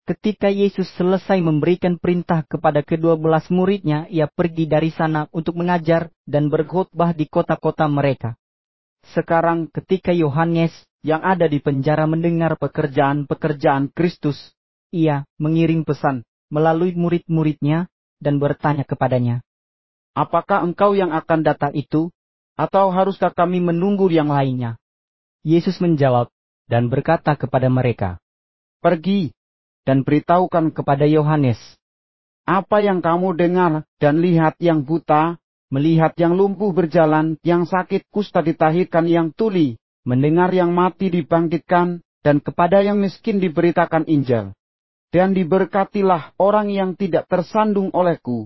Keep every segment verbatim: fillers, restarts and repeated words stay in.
Ketika Yesus selesai memberikan perintah kepada kedua belas muridnya, ia pergi dari sana untuk mengajar dan berkhotbah di kota-kota mereka. Sekarang ketika Yohanes yang ada di penjara mendengar pekerjaan-pekerjaan Kristus, ia mengirim pesan melalui murid-muridnya dan bertanya kepadanya, "Apakah engkau yang akan datang itu, atau haruskah kami menunggu yang lainnya?" Yesus menjawab dan berkata kepada mereka, "Pergi dan beritahukan kepada Yohanes, apa yang kamu dengar dan lihat yang buta, melihat yang lumpuh berjalan, yang sakit kusta ditahirkan, yang tuli, mendengar yang mati dibangkitkan, dan kepada yang miskin diberitakan Injil. Dan diberkatilah orang yang tidak tersandung olehku."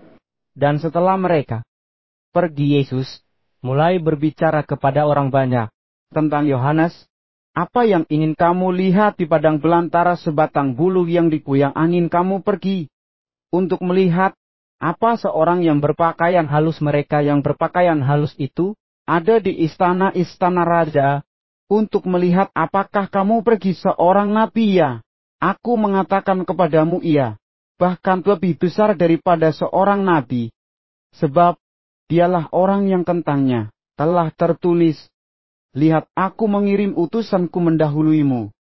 Dan setelah mereka pergi, Yesus mulai berbicara kepada orang banyak tentang Yohanes. "Apa yang ingin kamu lihat di padang belantara? Sebatang bulu yang dikuyang angin. Kamu pergi untuk melihat apa seorang yang berpakaian halus. Mereka yang berpakaian halus itu ada di istana-istana raja untuk melihat. Apakah kamu pergi seorang nabi? Ya, aku mengatakan kepadamu, iya, bahkan lebih besar daripada seorang nabi. Sebab dialah orang yang tentangnya telah tertulis, 'Lihat, aku mengirim utusanku mendahuluimu.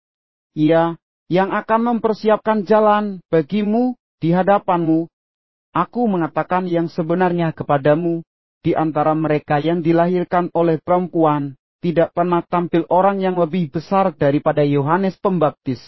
Ia yang akan mempersiapkan jalan bagimu di hadapanmu.' Aku mengatakan yang sebenarnya kepadamu, di antara mereka yang dilahirkan oleh perempuan, tidak pernah tampil orang yang lebih besar daripada Yohanes Pembaptis.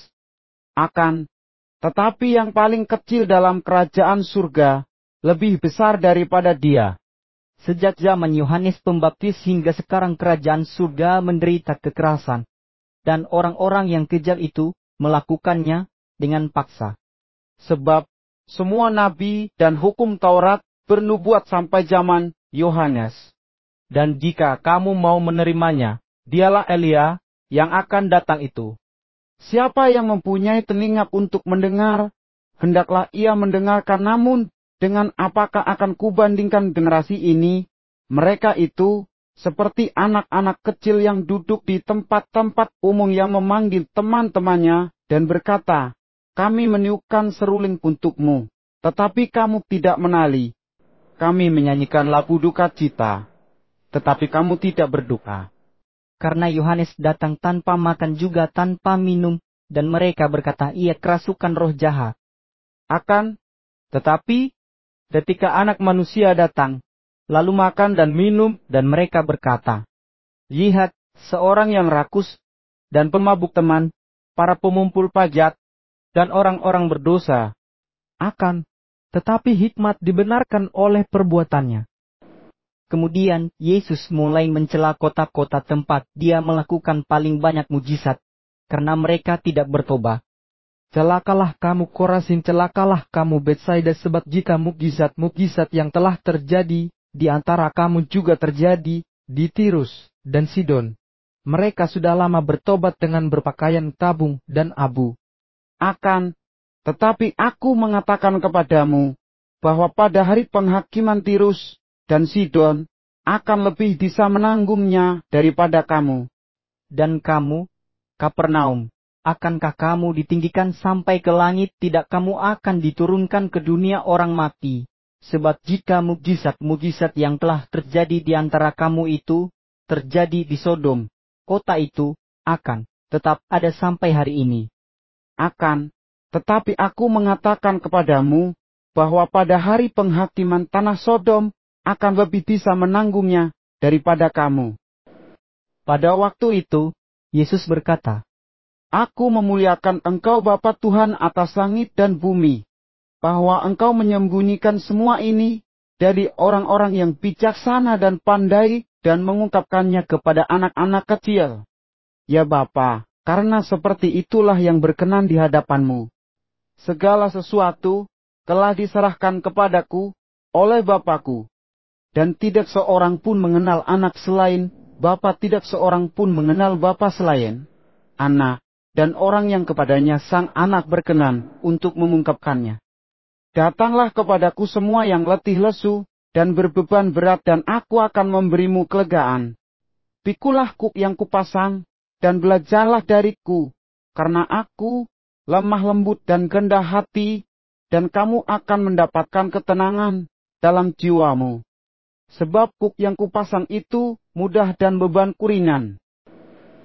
Akan tetapi yang paling kecil dalam kerajaan surga lebih besar daripada dia." Sejak zaman Yohanes Pembaptis hingga sekarang kerajaan surga menderita kekerasan, dan orang-orang yang kejam itu melakukannya dengan paksa. Sebab semua nabi dan hukum Taurat bernubuat sampai zaman Yohanes. Dan jika kamu mau menerimanya, dialah Elia yang akan datang itu. Siapa yang mempunyai telinga untuk mendengar, hendaklah ia mendengarkan. Namun dengan apakah akan kubandingkan generasi ini? Mereka itu seperti anak-anak kecil yang duduk di tempat-tempat umum, yang memanggil teman-temannya dan berkata, "Kami meniupkan seruling untukmu, tetapi kamu tidak menali. Kami menyanyikan lagu duka cita, tetapi kamu tidak berduka." Karena Yohanes datang tanpa makan juga tanpa minum, dan mereka berkata, "Ia kerasukan roh jahat." Akan tetapi ketika Anak Manusia datang, lalu makan dan minum, dan mereka berkata, "Lihat, seorang yang rakus dan pemabuk teman para pemumpul pajak dan orang-orang berdosa." Akan tetapi hikmat dibenarkan oleh perbuatannya. Kemudian Yesus mulai mencela kota-kota tempat dia melakukan paling banyak mujizat, karena mereka tidak bertobat. "Celakalah kamu Korazin, celakalah kamu Betsaida, sebab jika mukjizat-mukjizat yang telah terjadi di antara kamu juga terjadi di Tirus dan Sidon, mereka sudah lama bertobat dengan berpakaian tabung dan abu. Akan tetapi aku mengatakan kepadamu, bahwa pada hari penghakiman Tirus dan Sidon akan lebih bisa menanggungnya daripada kamu. Dan kamu, Kapernaum, akankah kamu ditinggikan sampai ke langit? Tidak, kamu akan diturunkan ke dunia orang mati. Sebab jika mukjizat-mukjizat yang telah terjadi di antara kamu itu terjadi di Sodom, kota itu akan tetap ada sampai hari ini. Akan tetapi aku mengatakan kepadamu, bahwa pada hari penghakiman tanah Sodom akan lebih bisa menanggungnya daripada kamu." Pada waktu itu, Yesus berkata, "Aku memuliakan Engkau Bapa Tuhan atas langit dan bumi, bahwa Engkau menyembunyikan semua ini dari orang-orang yang bijaksana dan pandai, dan mengungkapkannya kepada anak-anak kecil. Ya Bapa, karena seperti itulah yang berkenan di hadapan-Mu. Segala sesuatu telah diserahkan kepadaku oleh Bapakku, dan tidak seorang pun mengenal anak selain Bapa, tidak seorang pun mengenal Bapa selain anak, dan orang yang kepadanya sang anak berkenan untuk mengungkapkannya. Datanglah kepadaku semua yang letih lesu dan berbeban berat, dan aku akan memberimu kelegaan. Pikulah kuk yang kupasang, dan belajarlah dariku, karena aku lemah lembut dan rendah hati, dan kamu akan mendapatkan ketenangan dalam jiwamu. Sebab kuk yang kupasang itu mudah dan bebanku ringan.